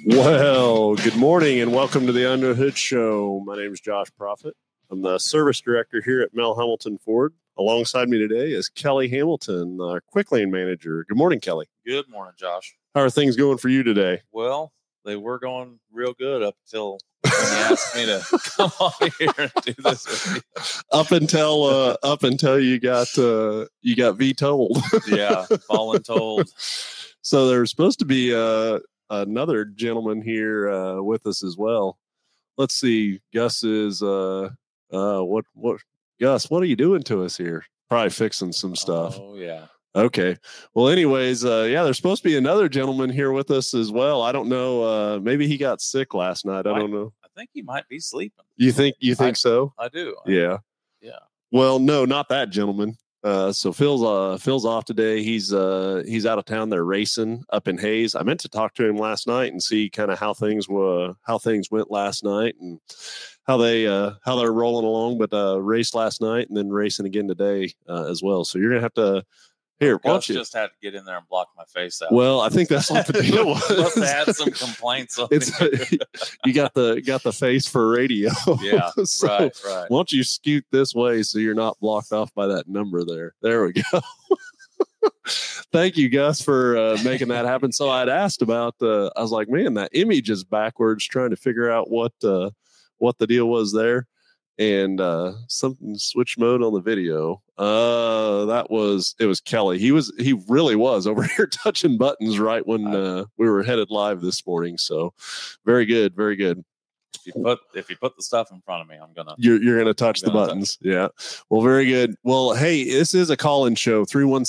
Well, good morning and welcome to the Under the Hood Show. My name is Josh Proffitt. I'm the service director here at Mel Hamilton Ford. Alongside me today is Kelly Hamilton, Quick Lane manager. Good morning, Kelly. Good morning, Josh. How are things going for you today? Well, they were going real good up until when you asked me to come on here and do this with you. Up until you got vetold. Yeah, voluntold. So there's supposed to be another gentleman here with us as well. Let's see. Gus is what Gus, what are you doing to us here? Probably fixing some stuff. Oh yeah. Okay. Well, anyways, there's supposed to be another gentleman here with us as well. I don't know. Maybe he got sick last night. I don't know. I think he might be sleeping. You think so? I do. Yeah. Yeah. Well, no, not that gentleman. So Phil's off today. He's out of town. They're racing up in Hayes. I meant to talk to him last night and see kind of how things went last night and how they're rolling along. But raced last night and then racing again today as well. So you're gonna have to. Here, Gus just had to get in there and block my face out. Well, I think that's what the deal was. Must have had some complaints on you got the face for radio. Yeah, So right. why don't you scoot this way so you're not blocked off by that number there? There we go. Thank you, Gus, for making that happen. So I'd asked about. I was like, man, that image is backwards. Trying to figure out what the deal was there. And something switch mode on the video. It was Kelly. He really was over here touching buttons right when we were headed live this morning. So very good, very good. If you put the stuff in front of me, I'm gonna. You're gonna touch the buttons. Yeah. Well, very good. Well, hey, this is a call-in show.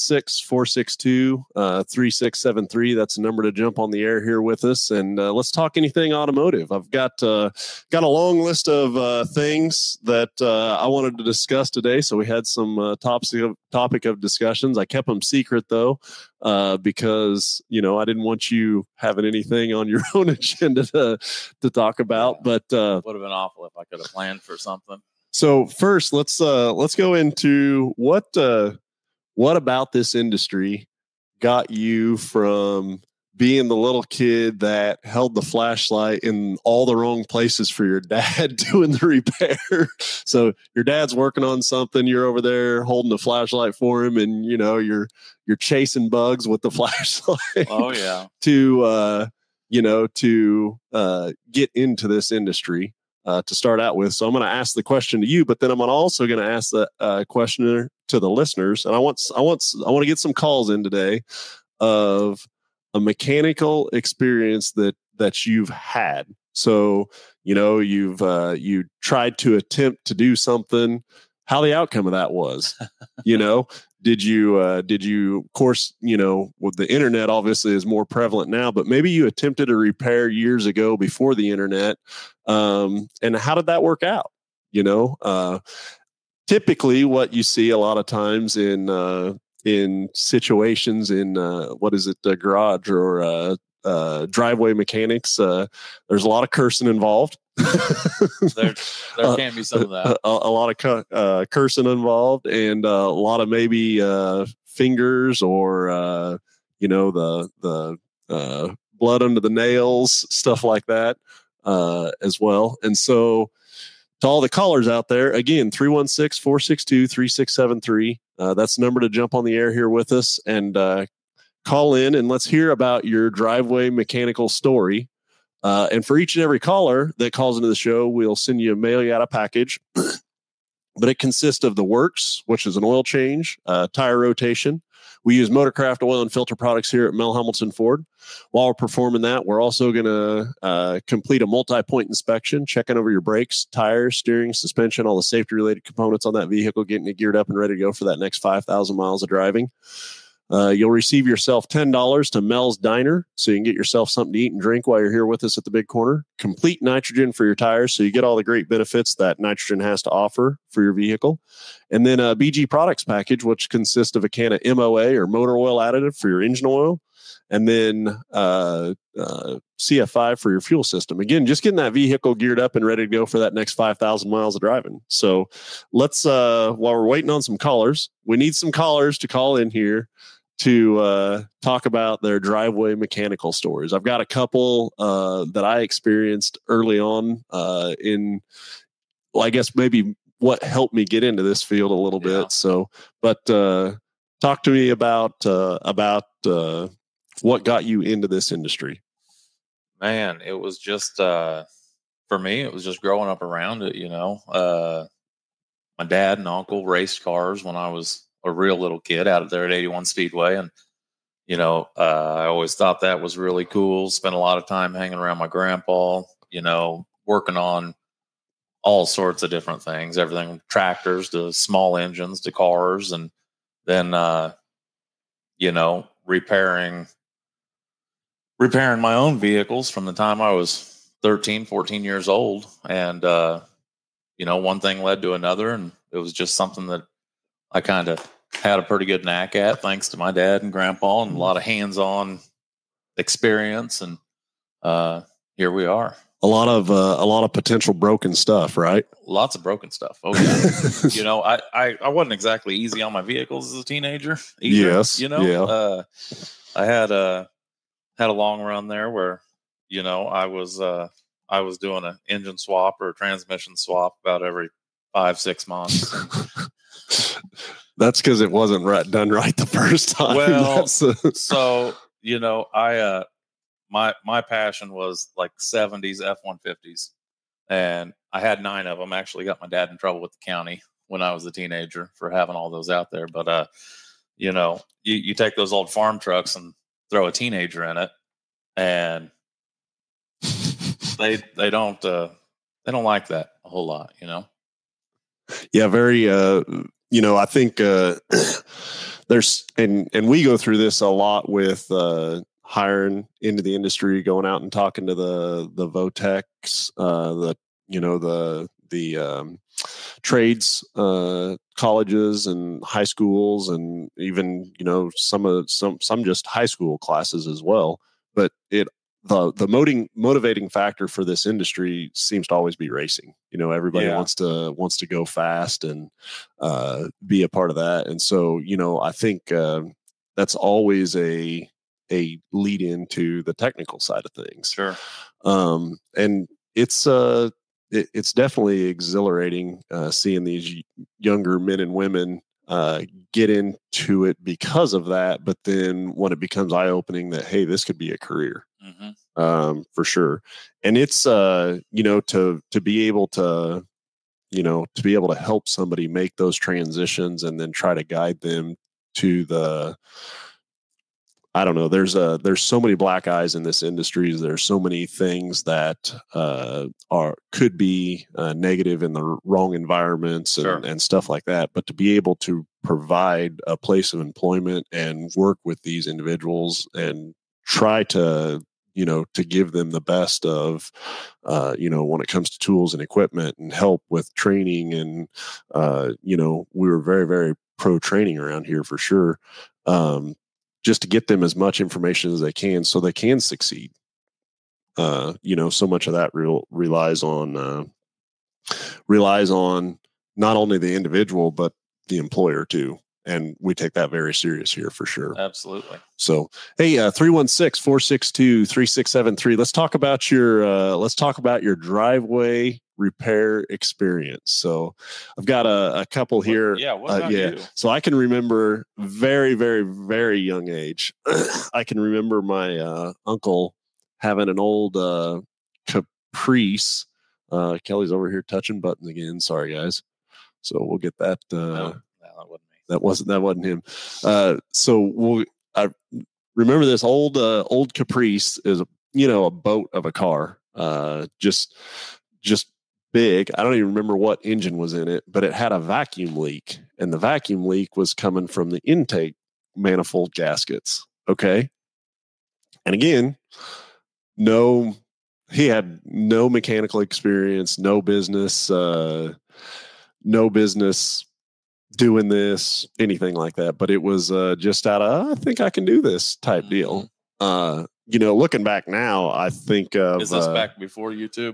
316-462-3673. That's the number to jump on the air here with us, and let's talk anything automotive. I've got a long list of things that I wanted to discuss today. So we had some topic of discussions. I kept them secret though. Because I didn't want you having anything on your own agenda to talk about. Yeah. But would have been awful if I could have planned for something. So first, let's go into what about this industry got you from being the little kid that held the flashlight in all the wrong places for your dad doing the repair. So your dad's working on something, you're over there holding the flashlight for him, and you're chasing bugs with the flashlight. Oh yeah. To get into this industry to start out with. So I'm going to ask the question to you, but then I'm also going to ask the question to the listeners. And I want to get some calls in today of a mechanical experience that you've had. So, you tried to attempt to do something, how the outcome of that was, did you, of course, with the internet obviously is more prevalent now, but maybe you attempted a repair years ago before the internet. And how did that work out? Typically what you see a lot of times in situations in a garage or driveway mechanics, there's a lot of cursing involved. there can be some of that. A lot of cursing involved, and a lot of maybe fingers or the blood under the nails, stuff like that as well. And so to all the callers out there, again, 316-462-3673. That's the number to jump on the air here with us and call in, and let's hear about your driveway mechanical story. And for each and every caller that calls into the show, we'll mail you out a package. But it consists of the works, which is an oil change, tire rotation. We use Motorcraft oil and filter products here at Mel Hamilton Ford. While we're performing that, we're also going to complete a multi-point inspection, checking over your brakes, tires, steering, suspension, all the safety-related components on that vehicle, getting it geared up and ready to go for that next 5,000 miles of driving. You'll receive yourself $10 to Mel's Diner, so you can get yourself something to eat and drink while you're here with us at the Big Corner. Complete nitrogen for your tires, so you get all the great benefits that nitrogen has to offer for your vehicle. And then a BG Products package, which consists of a can of MOA or motor oil additive for your engine oil, and then CF5 for your fuel system. Again, just getting that vehicle geared up and ready to go for that next 5,000 miles of driving. So let's, while we're waiting on some callers, we need some callers to call in here to talk about their driveway mechanical stories. I've got a couple that I experienced early on in, well, I guess maybe what helped me get into this field a little bit. So, but talk to me about what got you into this industry. Man, it was just for me. It was just growing up around it. My dad and uncle raced cars when I was a real little kid out there at 81 Speedway, and I always thought that was really cool. Spent a lot of time hanging around my grandpa. Working on all sorts of different things, everything from tractors to small engines to cars, and then repairing my own vehicles from the time I was 13, 14 years old. And one thing led to another, and it was just something that I kind of had a pretty good knack at, thanks to my dad and grandpa, and a lot of hands-on experience. And here we are. A lot of potential broken stuff, right? Lots of broken stuff. Oh yeah. I wasn't exactly easy on my vehicles as a teenager either. Yes. Yeah. I had a long run there where, I was doing an engine swap or a transmission swap about every 5-6 months. That's because it wasn't done right the first time. Well, so my passion was like 70s F-150s, and I had 9 of them. Actually got my dad in trouble with the county when I was a teenager for having all those out there. But you take those old farm trucks and throw a teenager in it, and they don't like that a whole lot, Yeah, very. I think there's and we go through this a lot with hiring into the industry, going out and talking to the Votechs, the trades colleges and high schools, and even some just high school classes as well. But the motivating factor for this industry seems to always be racing. Everybody wants to go fast and be a part of that. And so, I think that's always a lead into the technical side of things. Sure. And it's definitely exhilarating seeing these younger men and women get into it because of that. But then when it becomes eye-opening that, hey, this could be a career. Mm-hmm. For sure. And it's to be able to help somebody make those transitions and then try to guide them to I don't know. There's so many black eyes in this industry. There's so many things that could be negative in the wrong environments and stuff like that. But to be able to provide a place of employment and work with these individuals and try to give them the best of, when it comes to tools and equipment and help with training. And, we were very, very pro training around here for sure. Just to get them as much information as they can so they can succeed. So much of that relies on not only the individual, but the employer too. And we take that very serious here for sure. Absolutely. So, hey, 316-462-3673. Let's talk about your driveway repair experience. So I've got a couple here. What about you? So I can remember very, very, very young age. I can remember my uncle having an old Caprice. Kelly's over here touching buttons again. Sorry, guys. So we'll get that. No, that wasn't me. That wasn't him. I remember this old Caprice is a boat of a car. Just big. I don't even remember what engine was in it, but it had a vacuum leak, and the vacuum leak was coming from the intake manifold gaskets. Okay. And again, he had no mechanical experience, no business doing this, anything like that. But it was just out of, I think I can do this type deal. Looking back now, I think of... Is this back before YouTube?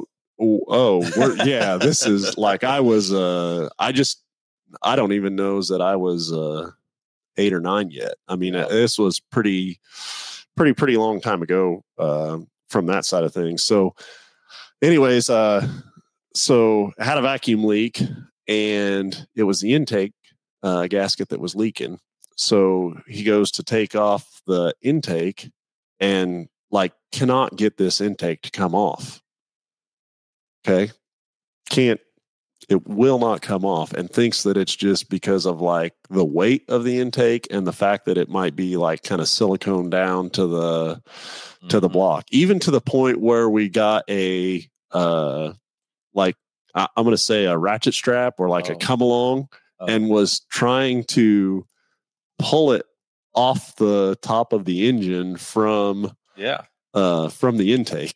This is like I was, I don't even know that I was 8 or 9 yet. I mean, Yeah. this was pretty long time ago from that side of things. So anyways, so I had a vacuum leak, and it was the intake gasket that was leaking. So he goes to take off the intake and like cannot get this intake to come off. Okay. It will not come off, and thinks that it's just because of like the weight of the intake and the fact that it might be like kind of silicone down to the block, even to the point where we got a like I'm going to say a ratchet strap or like a come along, and was trying to pull it off the top of the engine from the intake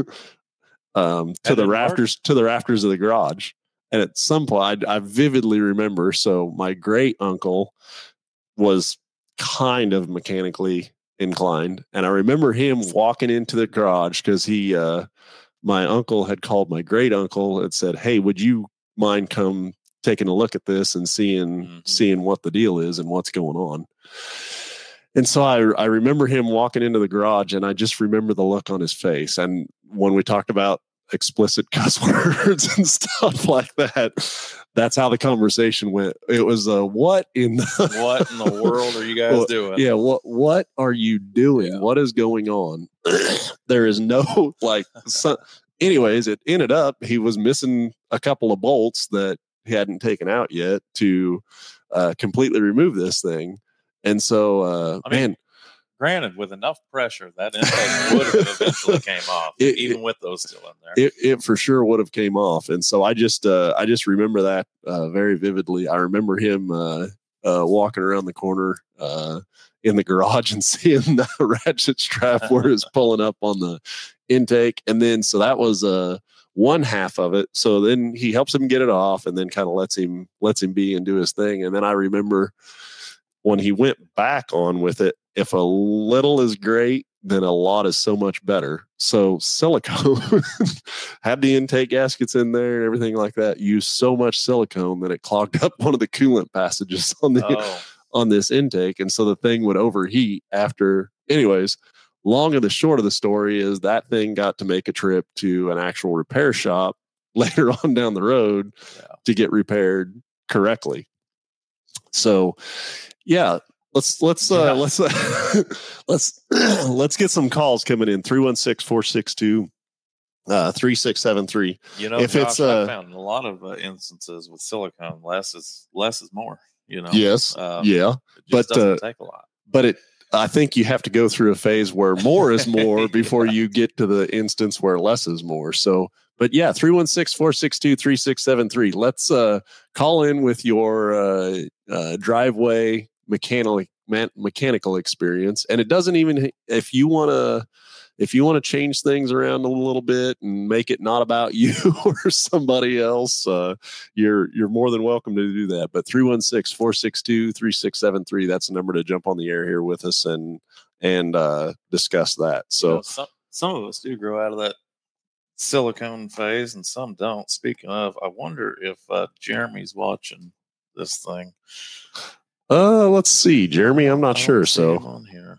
to the rafters of the garage. And at some point, I vividly remember. So my great uncle was kind of mechanically inclined, and I remember him walking into the garage because my uncle had called my great uncle and said, "Hey, would you mind come taking a look at this and seeing what the deal is and what's going on?" And so I remember him walking into the garage, and I just remember the look on his face. And when we talked about explicit cuss words and stuff like that, that's how the conversation went. It was what in the world are you guys doing? Yeah, what are you doing? Yeah. What is going on? There is no anyways, it ended up he was missing a couple of bolts that he hadn't taken out yet to completely remove this thing. And so granted, with enough pressure, that intake would have eventually came off, even with those still in there. It for sure would have came off. And so I just remember that very vividly. I remember him walking around the corner in the garage and seeing the ratchet strap where it's pulling up on the intake. And then so that was one half of it. So then he helps him get it off, and then kind of lets him be and do his thing. And then I remember when he went back on with it, if a little is great, then a lot is so much better. So silicone had the intake gaskets in there and everything like that. Used so much silicone that it clogged up one of the coolant passages on this intake. And so the thing would overheat after. Anyways, long and the short of the story is that thing got to make a trip to an actual repair shop later on down the road to get repaired correctly. So yeah, let's get some calls coming in. 316-462-3673. You know, if Josh, I found a lot of instances with silicone, less is more, you know. Yes. It just doesn't take a lot. But I think you have to go through a phase where more is more before you get to the instance where less is more. So, but yeah, 316-462-3673. Let's call in with your driveway mechanical experience. And it doesn't even, if you want to change things around a little bit and make it not about you or somebody else, you're more than welcome to do that. But 316-462-3673, that's the number to jump on the air here with us and discuss that. So you know, some of us do grow out of that silicone phase and some don't. Speaking of, I wonder if Jeremy's watching this thing. Let's see, Jeremy. I'm not sure. So on here.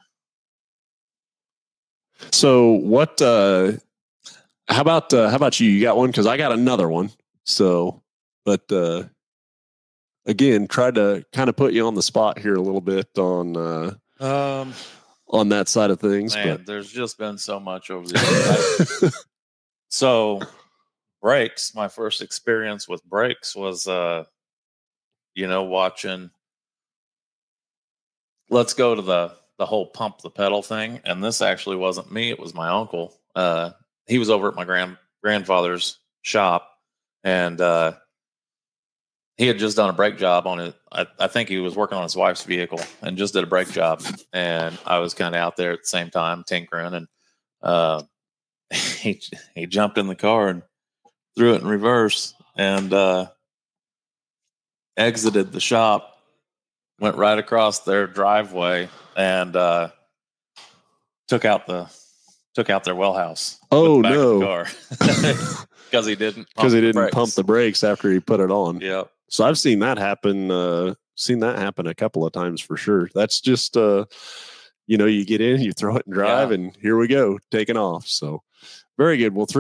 So what? How about you? You got one? Because I got another one. So, but again, tried to kind of put you on the spot here a little bit on that side of things. Man, but there's just been so much over the years. So, brakes. My first experience with brakes was, watching. Let's go to the whole pump the pedal thing. And this actually wasn't me. It was my uncle. He was over at my grandfather's shop, and he had just done a brake job on it. I think he was working on his wife's vehicle and just did a brake job. And I was kind of out there at the same time tinkering, and he jumped in the car and threw it in reverse and exited the shop. Went right across their driveway and took out their well house. Oh no! Because he didn't pump the brakes after he put it on. Yep. So I've seen that happen seen that happen a couple of times for sure. That's just, you get in, you throw it and drive, and here we go, taking off. So very good. Well,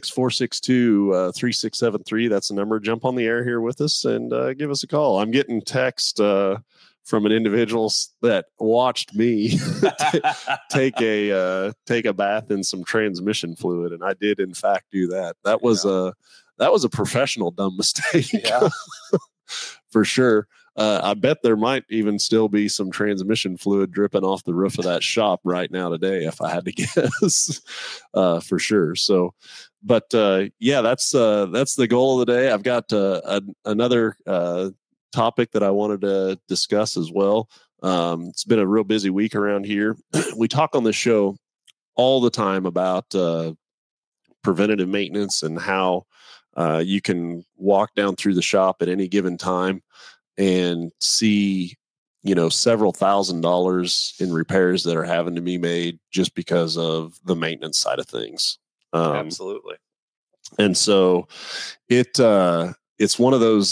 316-462-3673. That's the number. Jump on the air here with us and give us a call. I'm getting text from an individual that watched me take a bath in some transmission fluid, and I did in fact do that. That was a professional dumb mistake. Yeah. For sure. I bet there might even still be some transmission fluid dripping off the roof of that shop right now today, if I had to guess, for sure. So, but that's the goal of the day. I've got another topic that I wanted to discuss as well. It's been a real busy week around here. We talk on this show all the time about preventative maintenance and how you can walk down through the shop at any given time and see, several $1,000s in repairs that are having to be made just because of the maintenance side of things. Absolutely. And so it's one of those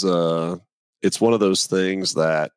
things that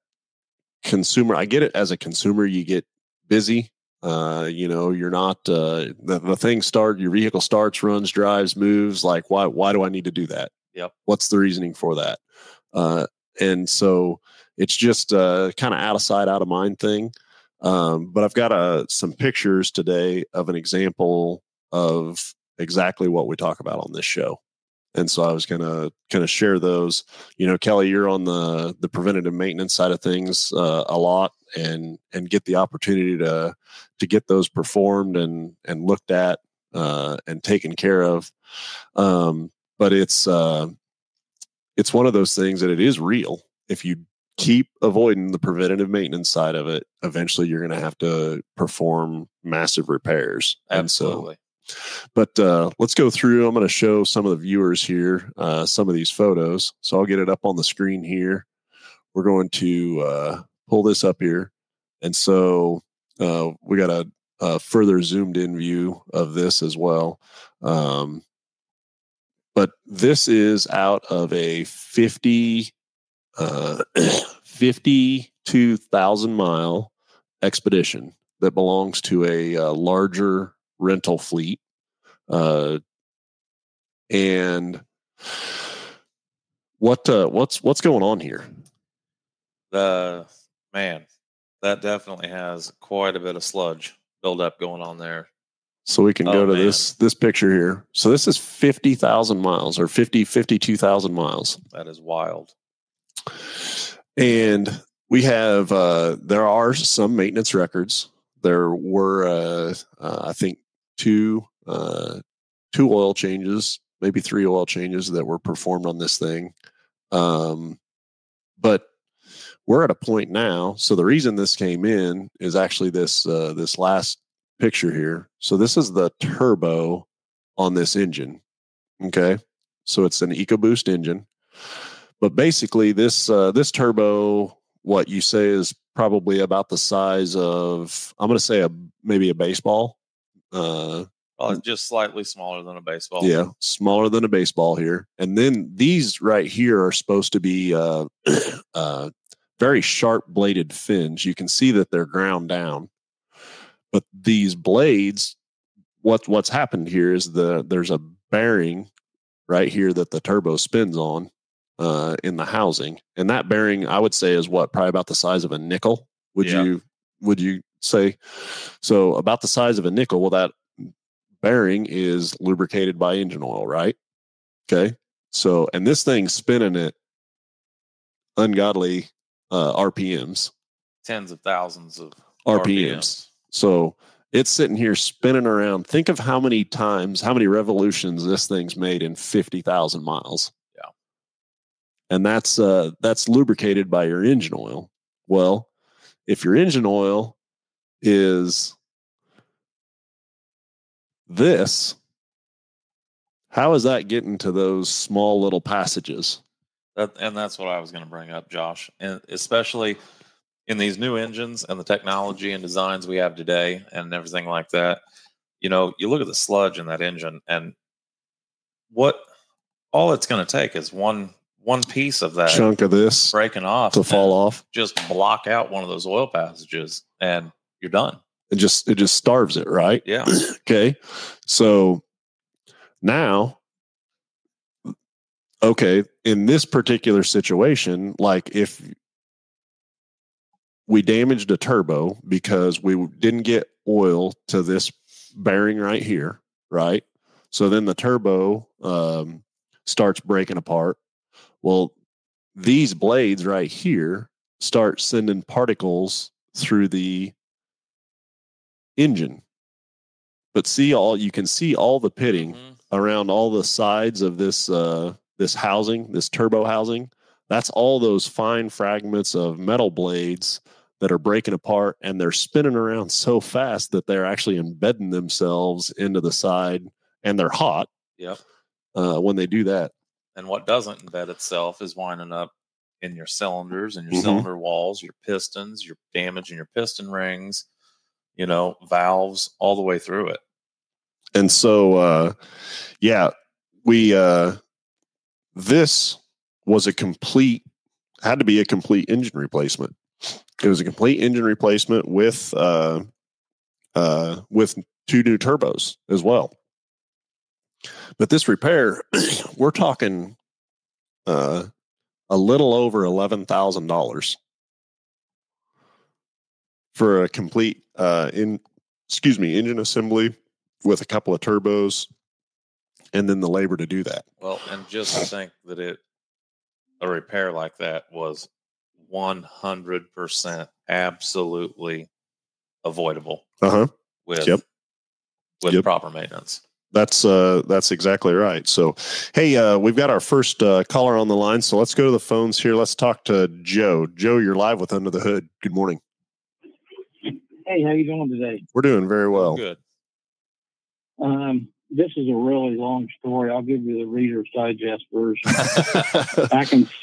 I get it as a consumer, you get busy. You're not, the thing your vehicle starts, runs, drives, moves. Like, why do I need to do that? Yep. What's the reasoning for that? And so it's just kind of out of sight, out of mind thing. But I've got some pictures today of an example of exactly what we talk about on this show. And so I was going to kind of share those. Kelly, you're on the preventative maintenance side of things a lot, and get the opportunity to get those performed and looked at and taken care of. But it's one of those things that it is real. If you keep avoiding the preventative maintenance side of it, eventually you're going to have to perform massive repairs. Absolutely. But let's go through. I'm going to show some of the viewers here some of these photos. So I'll get it up on the screen here. We're going to pull this up here. And so we got a further zoomed in view of this as well. But this is out of a 52,000 mile expedition that belongs to a larger rental fleet. And what's going on here? Man, that definitely has quite a bit of sludge buildup going on there. So we can go to this picture here. So this is 50,000 miles or 52,000 miles. That is wild. And we have, there are some maintenance records. There were, I think, two oil changes, maybe 3 oil changes that were performed on this thing. But we're at a point now. So the reason this came in is actually this last picture here. So this is the turbo on this engine. Okay. So it's an EcoBoost engine, but basically this turbo, what you say is probably about the size of, I'm going to say maybe a baseball. Just slightly smaller than a baseball. Yeah. Smaller than a baseball here. And then these right here are supposed to be, very sharp bladed fins. You can see that they're ground down. But these blades, what's happened here is there's a bearing right here that the turbo spins on in the housing, and that bearing I would say is probably about the size of a nickel. Would you say so? About the size of a nickel. Well, that bearing is lubricated by engine oil, right? Okay, so and this thing's spinning at ungodly RPMs, tens of thousands of RPMs. So it's sitting here spinning around. Think of how many revolutions this thing's made in 50,000 miles. Yeah. And that's lubricated by your engine oil. Well, if your engine oil is this, how is that getting to those small little passages? And that's what I was going to bring up, Josh. And especially in these new engines and the technology and designs we have today and everything like that, you look at the sludge in that engine, and all it's going to take is one one piece of that chunk of this breaking off to fall off, just block out one of those oil passages, and you're done. it just starves it, right? Yeah. Okay. So now, okay, in this particular situation, like if we damaged a turbo because we didn't get oil to this bearing right here, right? So then the turbo starts breaking apart. Well, these blades right here start sending particles through the engine. But you can see all the pitting around all the sides of this this housing, this turbo housing. That's all those fine fragments of metal blades that are breaking apart, and they're spinning around so fast that they're actually embedding themselves into the side, and they're hot. Yep. When they do that. And what doesn't embed itself is winding up in your cylinders and your cylinder walls, your pistons, your damage in your piston rings, valves, all the way through it. And so, this was had to be a complete engine replacement. It was a complete engine replacement with 2 new turbos as well. But this repair, we're talking a little over $11,000 for a complete engine assembly with a couple of turbos, and then the labor to do that. Well, and just to think that a repair like that was 100% absolutely avoidable with proper maintenance. That's exactly right. So, hey, we've got our first caller on the line. So let's go to the phones here. Let's talk to Joe. Joe, you're live with Under the Hood. Good morning. Hey, how you doing today? We're doing very well. Good. This is a really long story. I'll give you the Reader's Digest version. Back in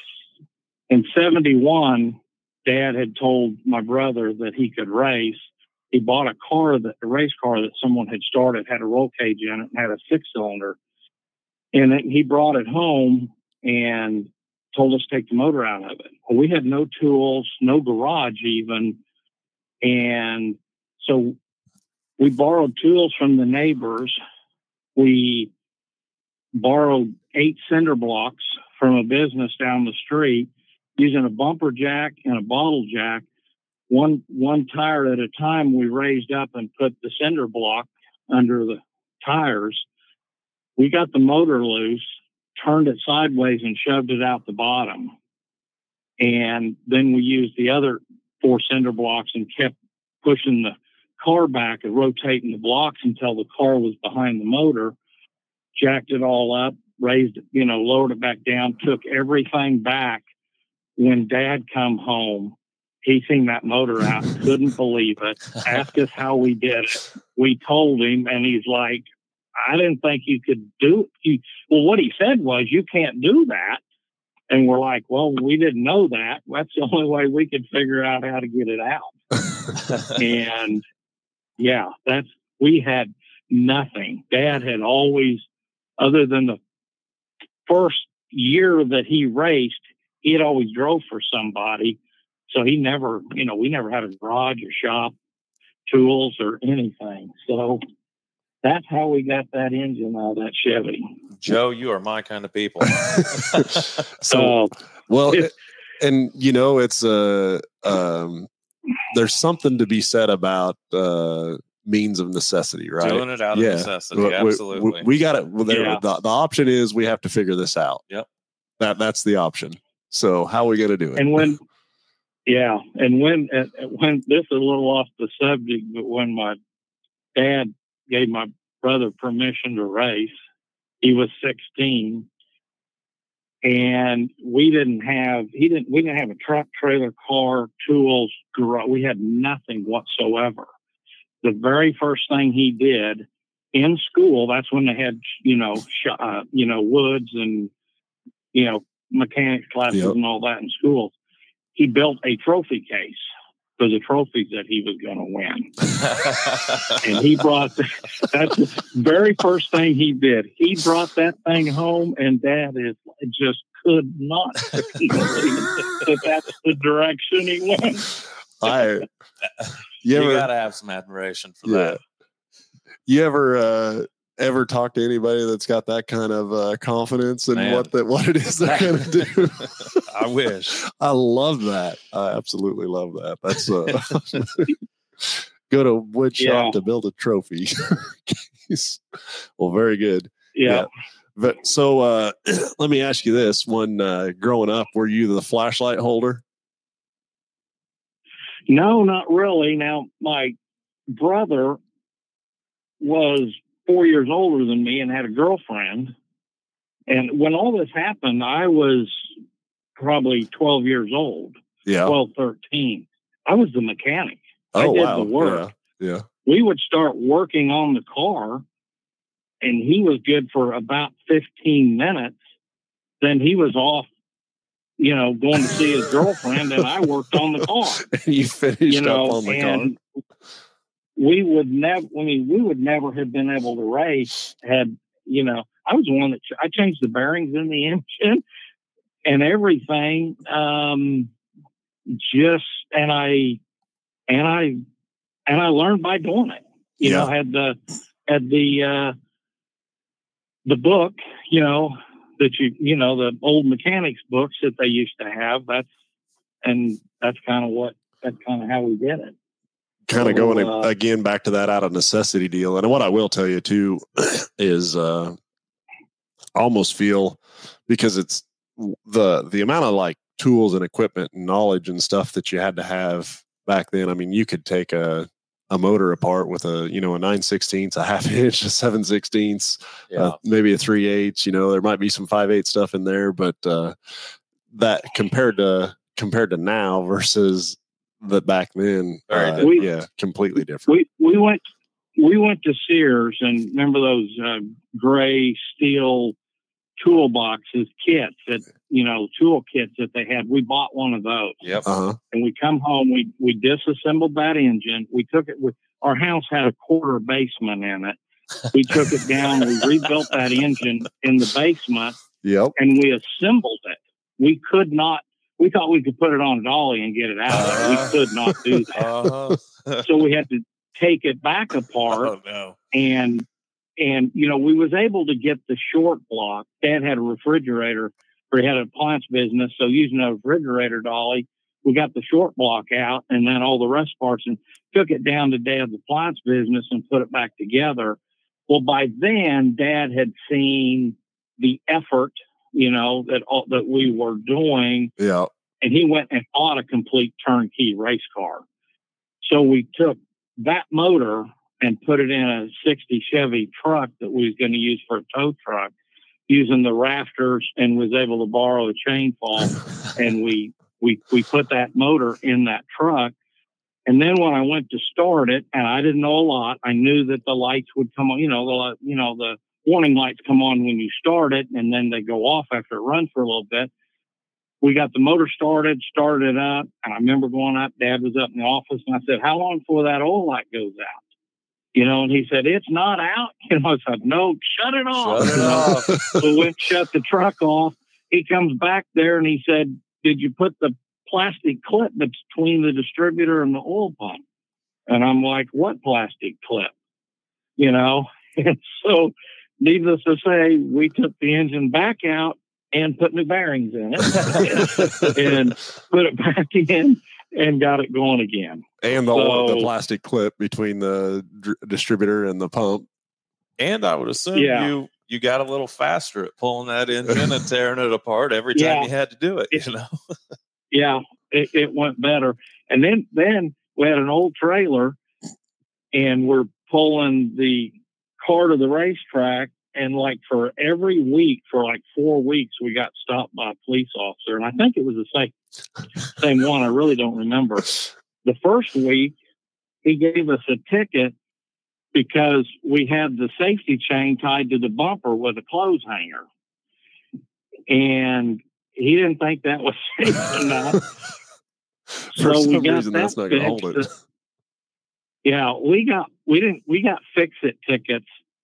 71, Dad had told my brother that he could race. He bought a race car that someone had started, had a roll cage in it, and had a 6-cylinder. And he brought it home and told us to take the motor out of it. Well, we had no tools, no garage even. And so we borrowed tools from the neighbors. We borrowed 8 cinder blocks from a business down the street using a bumper jack and a bottle jack. One tire at a time, we raised up and put the cinder block under the tires. We got the motor loose, turned it sideways, and shoved it out the bottom. And then we used the other 4 cinder blocks and kept pushing the car back and rotating the blocks until the car was behind the motor, jacked it all up, raised it, lowered it back down, took everything back. When Dad come home, he seen that motor out, couldn't believe it, asked us how we did it. We told him, and he's like, I didn't think you could do it. Well, what he said was, you can't do that. And we're like, well, we didn't know that. That's the only way we could figure out how to get it out. And yeah, we had nothing. Dad had always, other than the first year that he raced, he had always drove for somebody. So he never, we never had a garage or shop, tools or anything. So that's how we got that engine out of that Chevy. Joe, you are my kind of people. It's there's something to be said about means of necessity, right? Doing it out of necessity, absolutely. We got it. The option is we have to figure this out. Yep. That's the option. So how are we going to do it? And when this is a little off the subject, but when my dad gave my brother permission to race, he was 16, and we didn't have a truck, trailer, car, tools, garage. We had nothing whatsoever. The very first thing he did in school, that's when they had, woods and, mechanics classes and all that in school. He built a trophy case for the trophies that he was going to win. And he brought that's the very first thing he did. He brought that thing home, and Dad just could not believe that that's the direction he went. You got to have some admiration for that. You ever talk to anybody that's got that kind of confidence in what it is they're going to do? I wish. I love that. I absolutely love that. That's go to wood shop to build a trophy. Well, very good. Yeah. But so let me ask you this: when growing up, were you the flashlight holder? No, not really. Now, my brother was 4 years older than me and had a girlfriend. And when all this happened, I was probably 12 years old. Yeah. 12, 13. I was the mechanic. I did the work. Yeah. We would start working on the car, and he was good for about 15 minutes. Then he was off, going to see his girlfriend, and I worked on the car. You finished up on the car. We would never have been able to race had, I was the one that I changed the bearings in the engine and everything. And I learned by doing it. I had the book, that the old mechanics books that they used to have. That's kind of how we did it. Kind of going again back to that out of necessity deal. And what I will tell you too is I almost feel, because it's the amount of like tools and equipment and knowledge and stuff that you had to have back then. I mean, you could take a motor apart with a 9/16, a half inch, a 7/16, maybe a 3/8. There might be some 5/8 stuff in there, but that compared to now versus that back then, completely different. We went to Sears, and remember those gray steel toolboxes kits that tool kits that they had. We bought one of those. Yep. And we come home, we disassembled that engine. We took it our house had a quarter basement in it. We took it down. We rebuilt that engine in the basement. Yep. And we assembled it. We could not. We thought we could put it on a dolly and get it out. We could not do that. So we had to take it back apart. Oh, no. And we was able to get the short block. Dad had a refrigerator, or he had an appliance business. So using a refrigerator dolly, we got the short block out and then all the rest parts and took it down to Dad's appliance business and put it back together. Well, by then, Dad had seen the effort that we were doing. Yeah. And he went and bought a complete turnkey race car. So we took that motor and put it in a 60 Chevy truck that we was going to use for a tow truck, using the rafters, and was able to borrow a chain fall. And we put that motor in that truck. And then when I went to start it, and I didn't know a lot, I knew that the lights would come on, the warning lights come on when you start it, and then they go off after it runs for a little bit. We got the motor started it up, and I remember going up. Dad was up in the office, and I said, "How long before that oil light goes out?" And he said, "It's not out." I said, "No, shut it off." So we shut the truck off. He comes back there, and he said, "Did you put the plastic clip that's between the distributor and the oil pump?" And I'm like, "What plastic clip?" And so, needless to say, we took the engine back out and put new bearings in it and put it back in and got it going again. And the plastic clip between the distributor and the pump. And I would assume you got a little faster at pulling that engine and tearing it apart every time you had to do it, Yeah, it went better. And then we had an old trailer, and we're pulling the car to the racetrack. And like for every week, for like 4 weeks, we got stopped by a police officer. And I think it was the same one. I really don't remember. The first week, he gave us a ticket because we had the safety chain tied to the bumper with a clothes hanger. And he didn't think that was safe enough. For So we some got reason, that's that not going to hold it. fixed. Yeah, we got fix-it tickets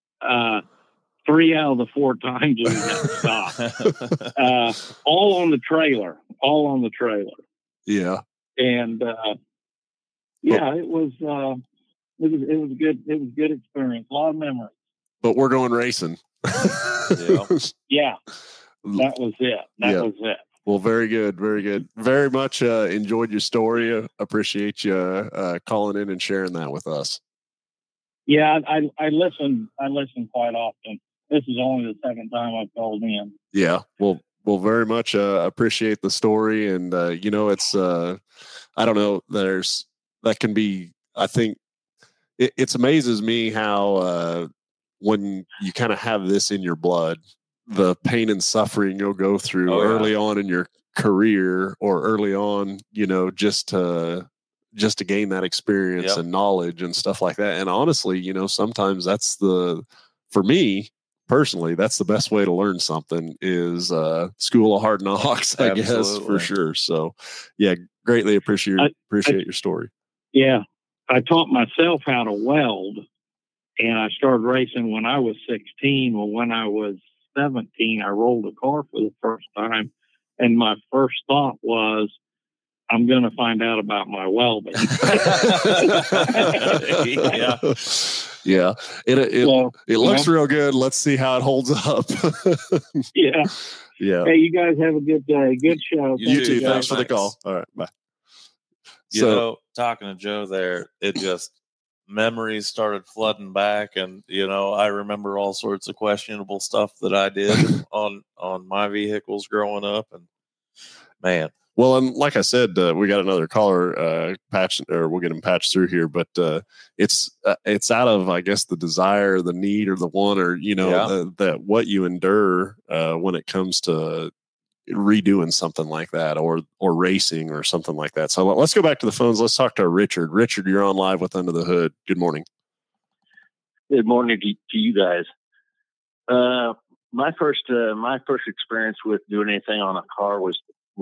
3 out of the 4 times we got stopped. All on the trailer. Yeah. And yeah, it was a good experience. A lot of memories. But we're going racing. Yeah, that was it. That was it. Well, very good. Very good. Very much enjoyed your story. Appreciate you calling in and sharing that with us. Yeah, I listen quite often. This is only the second time I've called in. Yeah. Well, very much appreciate the story. And, it's, I don't know, that can be, I think it amazes me how when you kind of have this in your blood, the pain and suffering you'll go through early on in your career or early on, just to gain that experience and knowledge and stuff like that. And honestly, sometimes for me personally, that's the best way to learn something is school of hard knocks, I guess, for sure. So yeah, greatly appreciate your story. Yeah. I taught myself how to weld, and I started racing when I was 16. Well, when I was 17, I rolled a car for the first time, and my first thought was, I'm going to find out about my welding. Yeah. It looks real good. Let's see how it holds up. Yeah. Hey, you guys have a good day. Good show. You too. Thanks for the call. All right. Bye. Talking to Joe there, it just memories started flooding back, and I remember all sorts of questionable stuff that I did on my vehicles growing up, and man. Well, and like I said, we got another caller we'll get him patched through here, but it's out of, I guess, the desire, the need, or the want, or that what you endure when it comes to redoing something like that or racing or something like that. So let's go back to the phones. Let's talk to Richard. Richard, you're on live with Under the Hood. Good morning. Good morning to you guys. My first experience with doing anything on a car was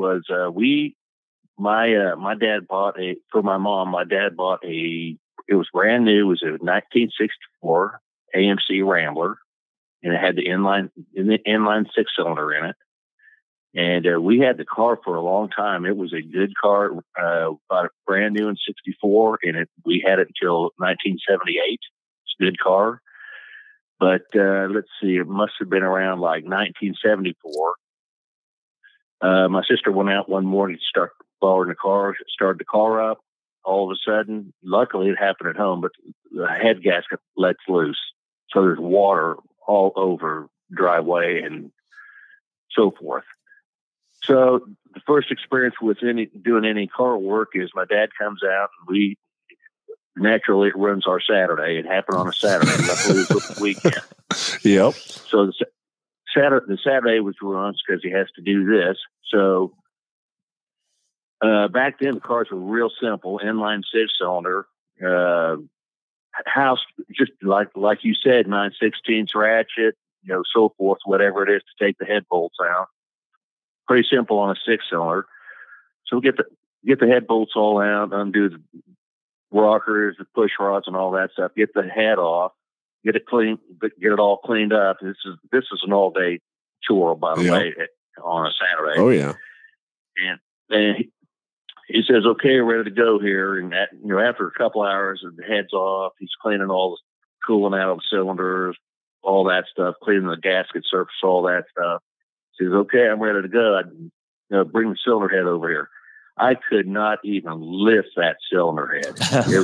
my dad bought for my mom. My dad bought it was brand new. It was a 1964 AMC Rambler, and it had the inline 6-cylinder in it. And we had the car for a long time. It was a good car, bought it brand new in 64, and we had it until 1978. It's a good car. But let's see, it must have been around like 1974. My sister went out one morning to start borrowing the car, started the car up. All of a sudden, luckily it happened at home, but the head gasket lets loose. So there's water all over the driveway and so forth. So the first experience with doing any car work is my dad comes out, and naturally it runs our Saturday. It happened on a Saturday. Luckily it was the weekend. Yep. So the Saturday was runs because he has to do this. So back then the cars were real simple, inline 6-cylinder, house, just like you said, 9/16 ratchet, so forth, whatever it is to take the head bolts out. Pretty simple on a 6-cylinder. So we get the head bolts all out, undo the rockers, the push rods, and all that stuff. Get the head off, get it clean, get it all cleaned up. This is an all day chore, by the way, on a Saturday. Oh yeah. And he says, "Okay, we're ready to go here." And after a couple hours, the head's off. He's cleaning all the coolant out of the cylinders, all that stuff, cleaning the gasket surface, all that stuff. He says, "Okay, I'm ready to go. Bring the cylinder head over here." I could not even lift that cylinder head.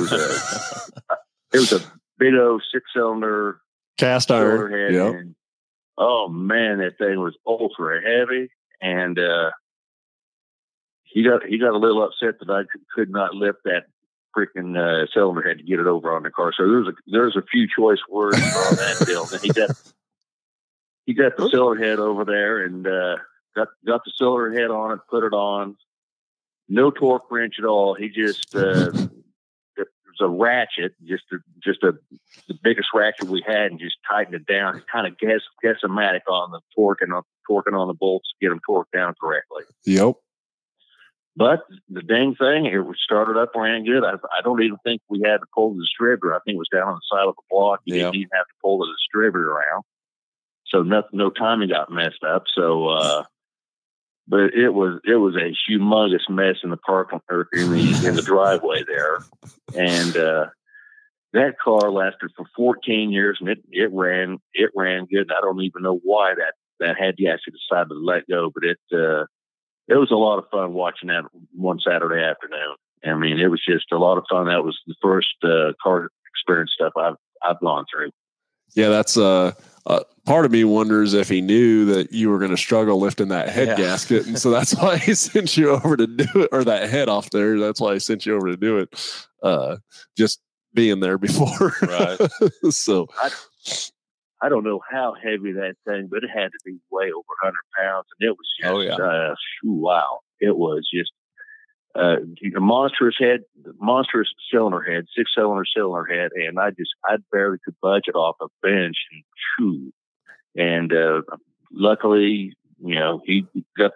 It was a big old 6-cylinder cast iron head. Yep. And, oh man, that thing was ultra heavy, and he got a little upset that I could not lift that freaking cylinder head to get it over on the car. So there's a few choice words on that deal. And he got the cylinder head over there and got the cylinder head on it, put it on. No torque wrench at all. He just there's a ratchet, just the biggest ratchet we had, and just tightened it down. He kind of guessomatic on the torquing on the bolts, get them torqued down correctly. Yep. But the dang thing, it started up, ran good. I don't even think we had to pull the distributor. I think it was down on the side of the block. You didn't even have to pull the distributor around. So no timing got messed up. So, but it was a humongous mess in the parking or in the driveway there. And, that car lasted for 14 years and it ran good. I don't even know why that head gasket decided to let go, but it was a lot of fun watching that one Saturday afternoon. I mean, it was just a lot of fun. That was the first car experience stuff I've gone through. Yeah, that's part of me wonders if he knew that you were going to struggle lifting that head gasket, and so that's why he sent you over to do it, or that head off there. That's why he sent you over to do it. Just being there before, right? So I don't know how heavy that thing, but it had to be way over 100 pounds, and it was just wow! It was just a monstrous cylinder head, 6-cylinder cylinder head, and I barely could budge it off a bench, and luckily, he got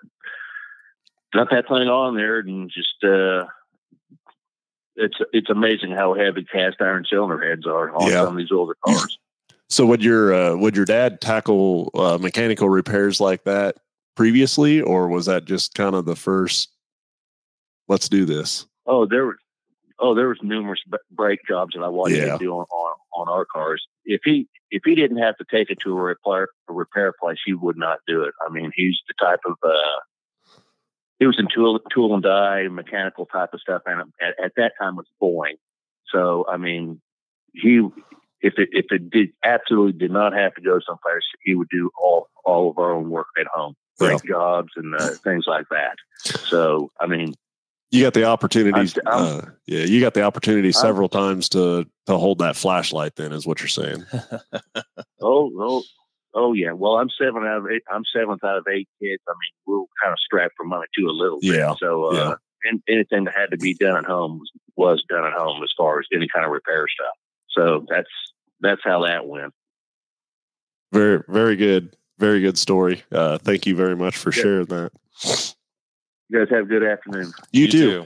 that thing on there, and just it's amazing how heavy cast iron cylinder heads are on some of these older cars. So would your dad tackle mechanical repairs like that previously, or was that just kind of the first? Let's do this. There was numerous brake jobs that I watched him do on our cars. If he didn't have to take it to a repair place, he would not do it. I mean, he's the type of he was in tool and die, mechanical type of stuff, and at that time was Boeing. So I mean, if it absolutely did not have to go someplace, he would do all of our own work at home, brake jobs and things like that. So I mean, you got the opportunities. You got the opportunity several times to hold that flashlight. Then is what you're saying. Oh yeah. Well, I'm seventh out of 8 kids. I mean, we were kind of strapped for money too a little bit. Yeah. So and anything that had to be done at home was done at home as far as any kind of repair stuff. So that's how that went. Very, very good. Very good story. Thank you very much for sharing that. You guys have a good afternoon. You too.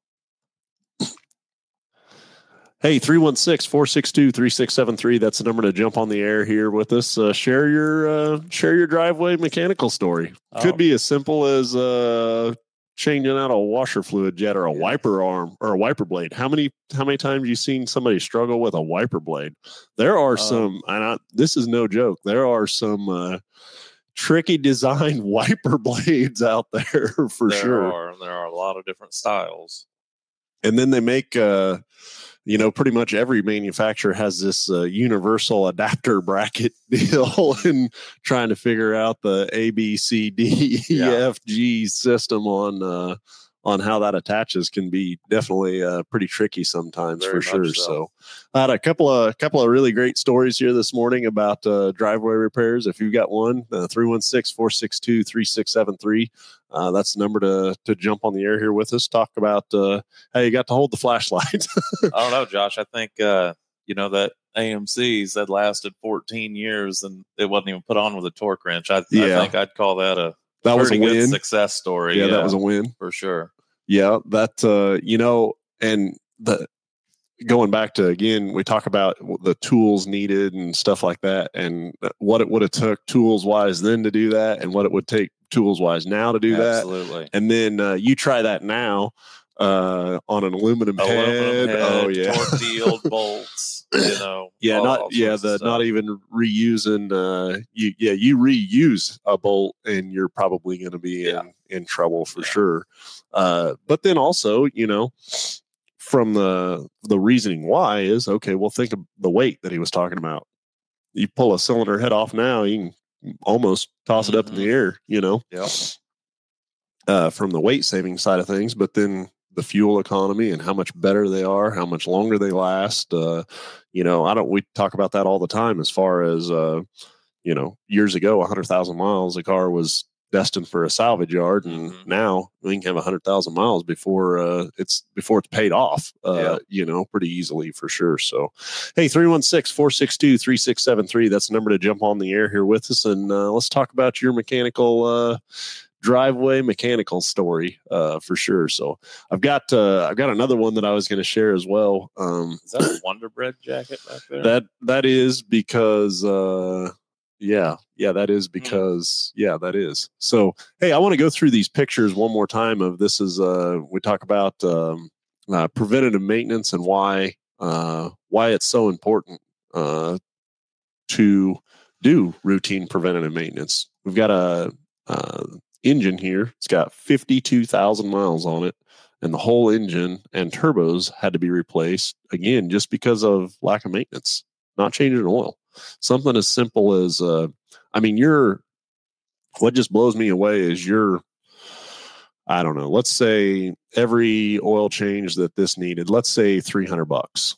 Hey, 316-462-3673. That's the number to jump on the air here with us. Share your driveway mechanical story. Could be as simple as changing out a washer fluid jet or a wiper arm or a wiper blade. How many times have you seen somebody struggle with a wiper blade? There are some, and this is no joke. There are some tricky design wiper blades out there for sure. There are a lot of different styles. And then they make, pretty much every manufacturer has this universal adapter bracket deal and trying to figure out the A, B, C, D, E, F, G system on how that attaches can be definitely pretty tricky sometimes. Very for sure. So I had a couple of really great stories here this morning about driveway repairs. If you've got one, 316-462-3673. That's the number to jump on the air here with us. Talk about how you got to hold the flashlight. I don't know, Josh. I think, that AMCs that lasted 14 years and it wasn't even put on with a torque wrench. I think I'd call that a good success story. Yeah, that was a win. For sure. Yeah, that, and going back to, again, we talk about the tools needed and stuff like that and what it would have took tools-wise then to do that and what it would take tools-wise now to do that. Absolutely. And then you try that now on an aluminum head. Oh, yeah. Torque-sealed bolts, not even reusing. You reuse a bolt and you're probably going to be in trouble for sure. But then also, from the reasoning why is, okay, well, think of the weight that he was talking about. You pull a cylinder head off now, you can almost toss it up in the air, from the weight saving side of things, but then the fuel economy and how much better they are, how much longer they last. We talk about that all the time as far as, years ago, 100,000 miles, a car was destined for a salvage yard. And now we can have 100,000 miles before it's paid off, pretty easily for sure. So, hey, 316-462-3673. That's the number to jump on the air here with us. And let's talk about your mechanical driveway mechanical story for sure. So I've got another one that I was going to share as well. Is that a Wonder Bread jacket back there? That is because that is because that is. So hey, I want to go through these pictures one more time. Of this is we talk about preventative maintenance and why it's so important to do routine preventative maintenance. We've got a engine here. It's got 52,000 miles on it, and the whole engine and turbos had to be replaced again just because of lack of maintenance, not changing oil. Something as simple as what just blows me away is I don't know, let's say every oil change that this needed, let's say $300.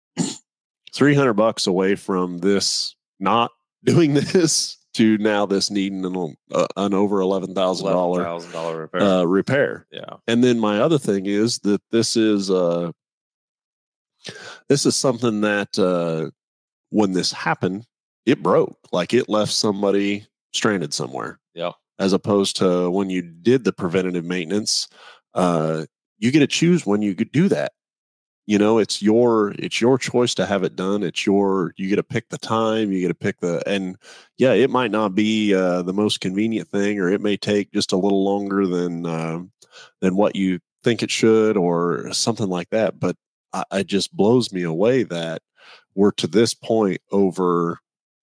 $300 away from this not doing this to now this needing an over $11,000 repair. Yeah. And then my other thing is that this is something that when this happened, it broke. Like it left somebody stranded somewhere. Yeah. As opposed to when you did the preventative maintenance, you get to choose when you could do that. You know, it's your choice to have it done. You get to pick the time, you get to pick and it might not be the most convenient thing, or it may take just a little longer than what you think it should or something like that. But it just blows me away that we're to this point over,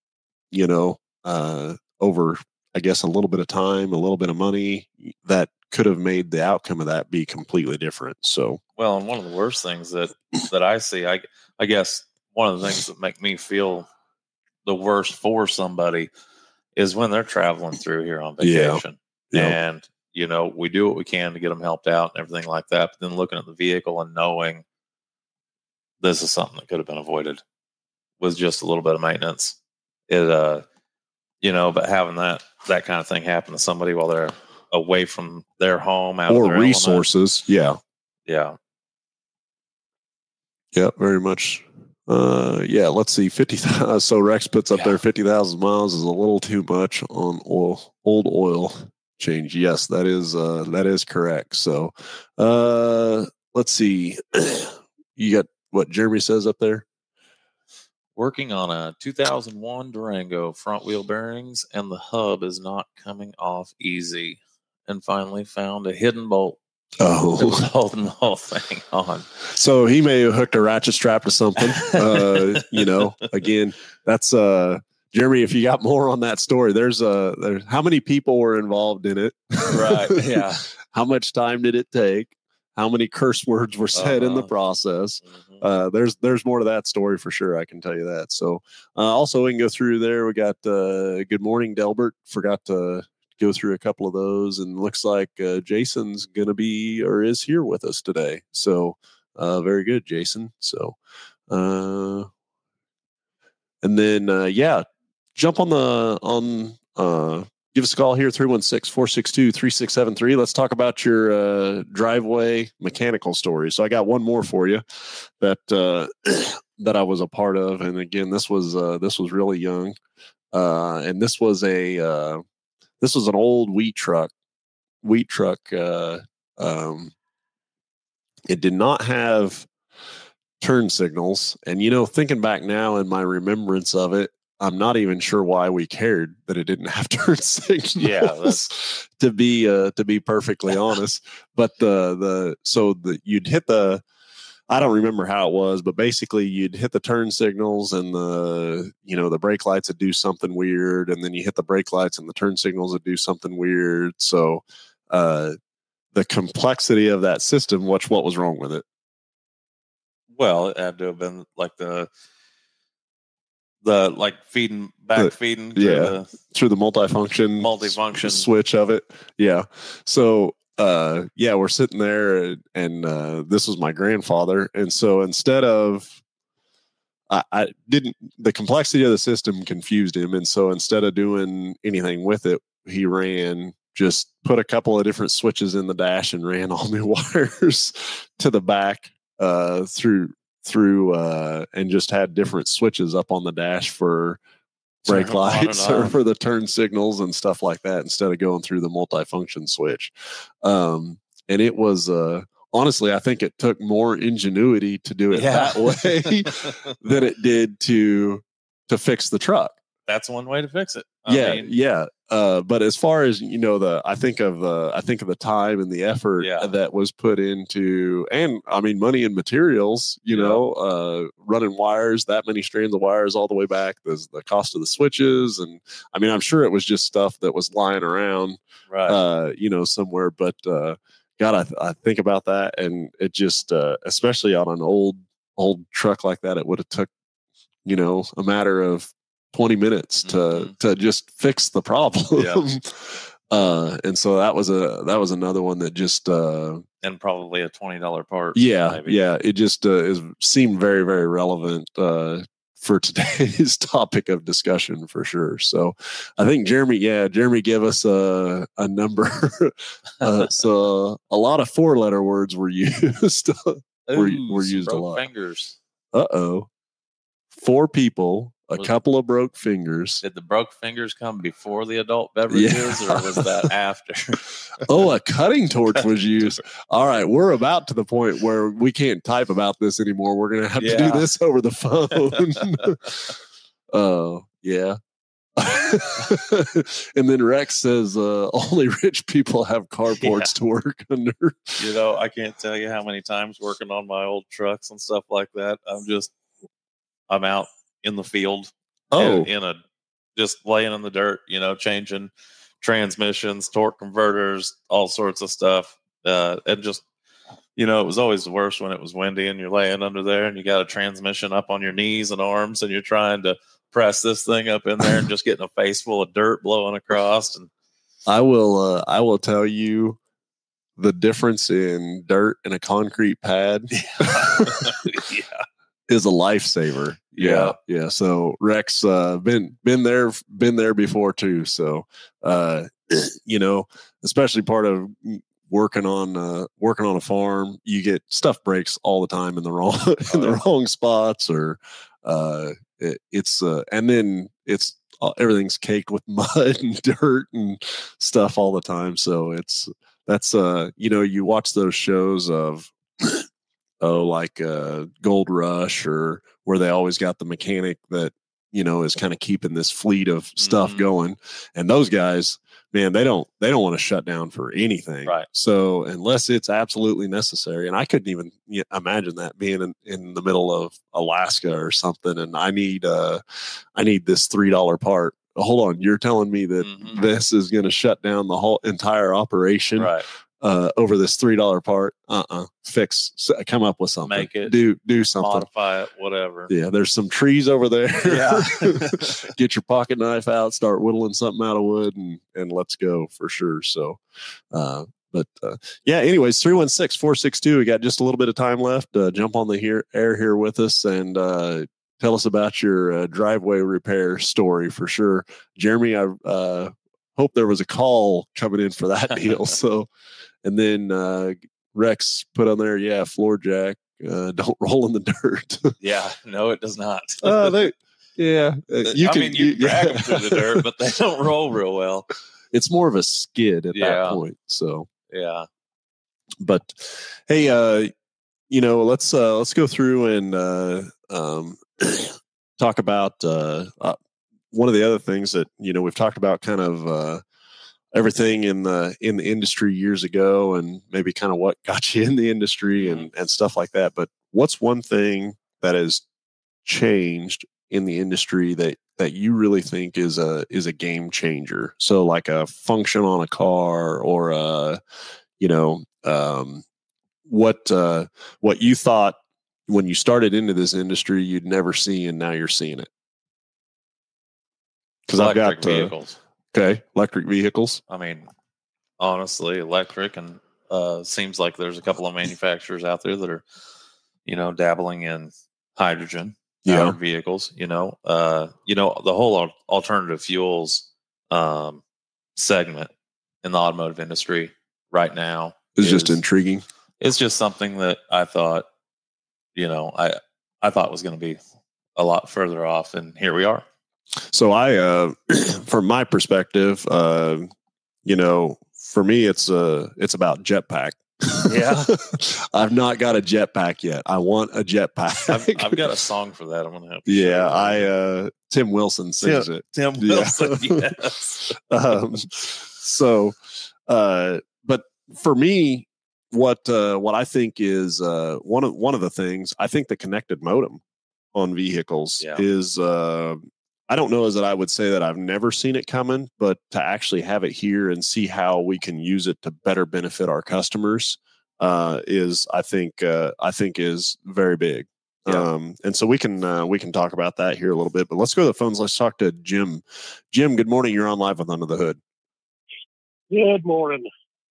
I guess, a little bit of time, a little bit of money that could have made the outcome of that be completely different. So, well, and one of the worst things that I see, I guess one of the things that make me feel the worst for somebody is when they're traveling through here on vacation. Yeah. And, we do what we can to get them helped out and everything like that. But then looking at the vehicle and knowing this is something that could have been avoided with just a little bit of maintenance. But having that kind of thing happen to somebody while they're away from their home, out or of their resources. Element. Yeah, very much. Let's see, 50,000. So Rex puts up there 50,000 miles is a little too much on old oil change. Yes, that is correct. So, let's see. You got what Jeremy says up there? Working on a 2001 Durango, front wheel bearings, and the hub is not coming off easy. And finally found a hidden bolt. Oh, it was holding the whole thing on. So he may have hooked a ratchet strap to something. Again, that's Jeremy. If you got more on that story, there's how many people were involved in it? Right. Yeah. How much time did it take? How many curse words were said in the process? There's more to that story for sure. I can tell you that. So also we can go through there. We got Good Morning Delbert. Forgot to go through a couple of those, and looks like Jason's gonna be or is here with us today. So very good, Jason. So and then jump on give us a call here, 316-462-3673. Let's talk about your driveway mechanical story. So I got one more for you that that I was a part of, and again, this was really young, and this was an old wheat truck. It did not have turn signals, and thinking back now in my remembrance of it, I'm not even sure why we cared that it didn't have turn signals. Yeah, to be perfectly honest. But you'd hit the, I don't remember how it was, but basically you'd hit the turn signals and the brake lights would do something weird, and then you hit the brake lights and the turn signals would do something weird. So the complexity of that system, what was wrong with it? Well, it had to have been like the feeding through the multifunction switch of it. Yeah. So we're sitting there, and this was my grandfather, and so instead of the complexity of the system confused him, and so instead of doing anything with it, he just put a couple of different switches in the dash and ran all new wires to the back through and just had different switches up on the dash for brake Turn 'em on and lights or off. for the turn signals and stuff like that instead of going through the multifunction switch. And it was honestly, I think it took more ingenuity to do it that way than it did to fix the truck. That's one way to fix it. Yeah. But as far as I think of the time and the effort that was put into, and I mean money and materials. Running wires, that many strands of wires all the way back. The cost of the switches, and I mean I'm sure it was just stuff that was lying around, right? Somewhere. But God, I think about that, and it just, especially on an old truck like that, it would have took a matter of 20 minutes to just fix the problem. And so that was another one that just and probably a $20 part. Maybe. It just seemed very, very relevant for today's topic of discussion for sure. So I think Jeremy gave us a number. So a lot of 4-letter words were used. were used a lot. Fingers. 4 people. A couple of broke fingers. Did the broke fingers come before the adult beverages, or was that after? A cutting torch was used. All right, we're about to the point where we can't type about this anymore. We're going to have to do this over the phone. Oh, yeah. And then Rex says only rich people have carports to work under. I can't tell you how many times working on my old trucks and stuff like that, I'm out in the field, just laying in the dirt, changing transmissions, torque converters, all sorts of stuff. And just, it was always the worst when it was windy and you're laying under there and you got a transmission up on your knees and arms and you're trying to press this thing up in there and just getting a face full of dirt blowing across. And I will tell you the difference in dirt and a concrete pad. Is a lifesaver. Yeah. So Rex, been there before too. So, especially part of working on a farm, you get stuff breaks all the time in the wrong spots, or and then it's everything's caked with mud and dirt and stuff all the time. So that's you watch those shows of like Gold Rush, or where they always got the mechanic that is kind of keeping this fleet of stuff going, and those guys, man, they don't want to shut down for anything, right? So unless it's absolutely necessary, and I couldn't even imagine that being in the middle of Alaska or something, and I need this $3 part. Hold on, you're telling me that this is going to shut down the whole entire operation, right? Over this $3 part? Come up with something. Make it. Do something. Modify it. Whatever. Yeah, there's some trees over there. Yeah. Get your pocket knife out. Start whittling something out of wood, and let's go for sure. So, anyways, 316-462. We got just a little bit of time left. Jump on the air here with us and tell us about your driveway repair story for sure. Jeremy, I hope there was a call coming in for that deal. So. And then Rex put on there, floor jack, don't roll in the dirt. No, it does not. You drag them through the dirt, but they don't roll real well. It's more of a skid at that point. So but hey, let's go through and talk about one of the other things that we've talked about, kind of everything in the industry years ago, and maybe kind of what got you in the industry and stuff like that. But what's one thing that has changed in the industry that you really think is a game changer? So like a function on a car, or what you thought when you started into this industry you'd never see, and now you're seeing it. Because I've got vehicles. Okay, electric vehicles. I mean, honestly, electric, and seems like there's a couple of manufacturers out there that are, dabbling in hydrogen powered vehicles. The whole alternative fuels segment in the automotive industry right now is just intriguing. It's just something that I thought, I thought was going to be a lot further off, and here we are. So I, from my perspective, you know, for me, it's about jetpack. Yeah. I've not got a jetpack yet. I want a jetpack. I've got a song for that. I'm going to have to Yeah, Tim Wilson sings it. Tim Wilson, yes. But for me, what I think is one of the things, I think the connected modem on vehicles is I don't know as that I would say that I've never seen it coming, but to actually have it here and see how we can use it to better benefit our customers is I think is very big. Yeah. And so we can talk about that here a little bit, but let's go to the phones. Let's talk to Jim. Jim, good morning. You're on Live with Under the Hood. Good morning.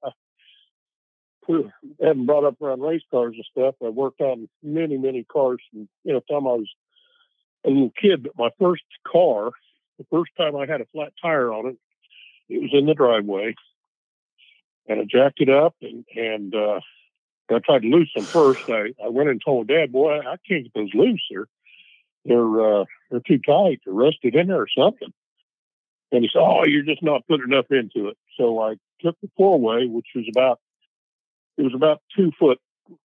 I haven't brought up around race cars and stuff. I worked on many cars from, time I was a little kid, but my first car, the first time I had a flat tire on it, it was in the driveway, and I jacked it up and I tried to loosen them first. I went and told Dad, boy, I can't get those loose. They're too tight. They're rusted in there or something. And he said, oh, you're just not putting enough into it. So I took the 4-way, which was about 2 foot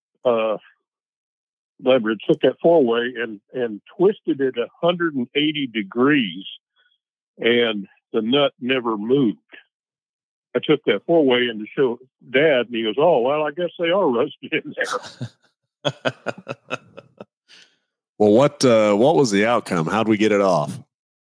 leverage, took that 4-way and twisted it 180 degrees, and the nut never moved. I took that 4-way in to show Dad, and he goes, oh, well, I guess they are rusted in there. Well, what was the outcome? How'd we get it off?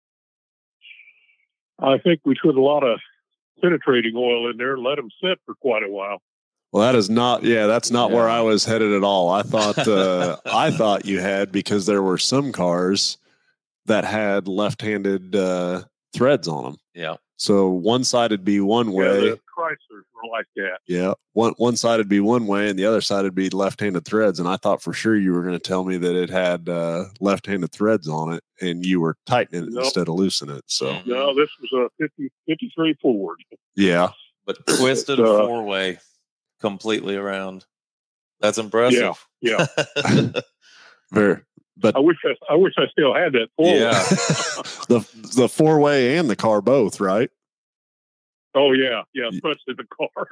I think we put a lot of penetrating oil in there and let them sit for quite a while. Well, that's not where I was headed at all. I thought you had, because there were some cars that had left-handed threads on them. Yeah. So one side would be one way. The Chryslers were like that. Yeah. One side would be one way and the other side would be left-handed threads. And I thought for sure you were going to tell me that it had left-handed threads on it and you were tightening it instead of loosening it. So no, this was a 53 Ford. Yeah. But twisted a 4-way completely around. That's impressive. Yeah. Very. But I wish I still had that 4-way. Yeah. the 4-way and the car both, right? Oh yeah, especially the car.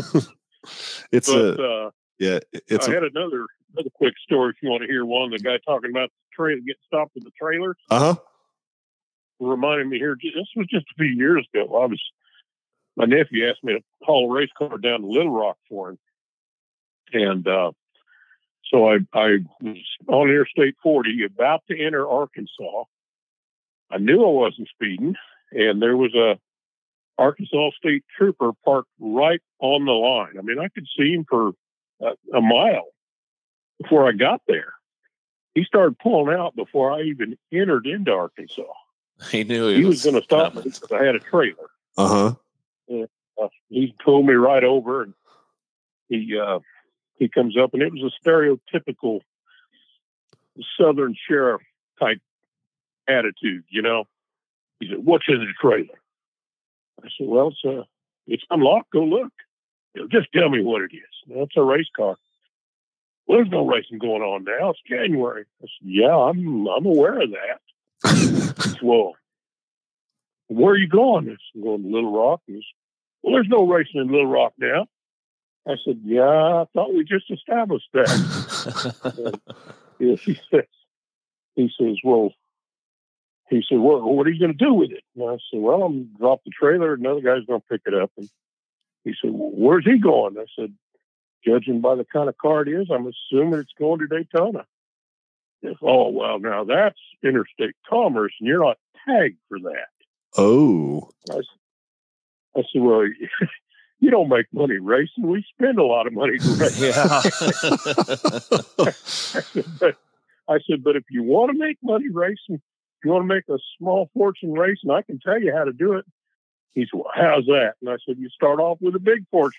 I had another quick story if you want to hear one. The guy talking about the trailer getting stopped with the trailer. Reminded me here. This was just a few years ago. My nephew asked me to haul a race car down to Little Rock for him, and so I was on Interstate 40, about to enter Arkansas. I knew I wasn't speeding, and there was a Arkansas State Trooper parked right on the line. I mean, I could see him for a mile before I got there. He started pulling out before I even entered into Arkansas. He knew he was going to stop me because I had a trailer. He pulled me right over, and he comes up, and it was a stereotypical Southern sheriff type attitude, He said, "What's in the trailer?" I said, "Well, it's unlocked. Go look. Just tell me what it is." "Well, it's a race car." "Well, there's no racing going on now. It's January." I said, "Yeah, I'm aware of that." He said, "Well, where are you going?" I said, "I'm going to Little Rock." He said, "Well, there's no racing in Little Rock now." I said, "Yeah, I thought we just established that." He says, "Well, what are you going to do with it?" And I said, "Well, I'm going to drop the trailer. Another guy's going to pick it up." And he said, "Well, where's he going?" I said, "Judging by the kind of car it is, I'm assuming it's going to Daytona." He said, "Oh, well, now that's interstate commerce, and you're not tagged for that." Oh. I said, "Well, you don't make money racing. We spend a lot of money racing." Yeah. I said, "But if you want to make money racing, if you want to make a small fortune racing, I can tell you how to do it." He said, "Well, how's that?" And I said, "You start off with a big fortune."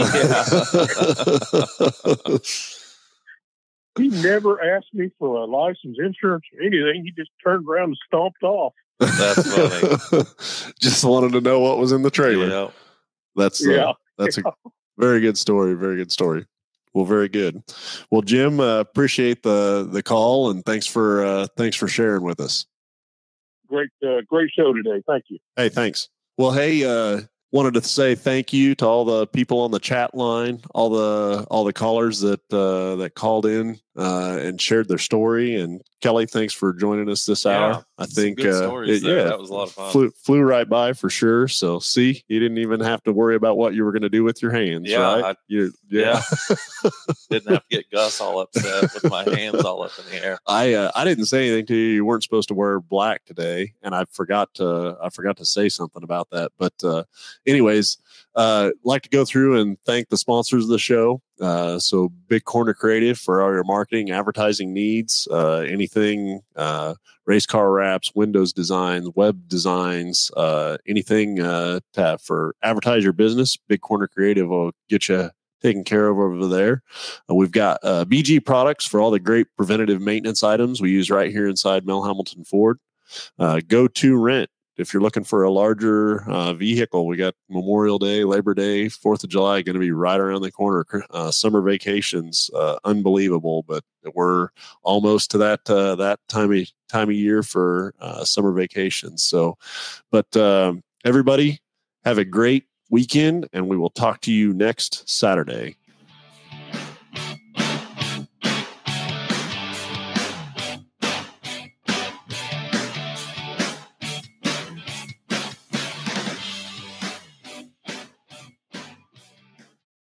He never asked me for a license, insurance, or anything. He just turned around and stomped off. That's funny. Just wanted to know what was in the trailer. Yeah. That's a very good story. Very good story. Well, very good. Well, Jim, appreciate the call, and thanks for sharing with us. Great show today. Thank you. Hey, thanks. Well, hey, wanted to say thank you to all the people on the chat line, all the callers that called in and shared their story. And Kelly, thanks for joining us this hour. I think good stories there. That was a lot of fun. Flew right by for sure. So see, you didn't even have to worry about what you were going to do with your hands, right? Didn't have to get Gus all upset with my hands all up in the air. I didn't say anything to you. You weren't supposed to wear black today, and I forgot to say something about that. But anyways, like to go through and thank the sponsors of the show. So Big Corner Creative for all your marketing, advertising needs, anything, race car wraps, windows designs, web designs, anything for advertise your business. Big Corner Creative will get you taken care of over there. We've got BG products for all the great preventative maintenance items we use right here inside Mel Hambelton Ford. Go to Rent. If you're looking for a larger vehicle, we got Memorial Day, Labor Day, 4th of July going to be right around the corner. Summer vacations, unbelievable, but we're almost to that time of year for summer vacations. So, but everybody have a great weekend, and we will talk to you next Saturday.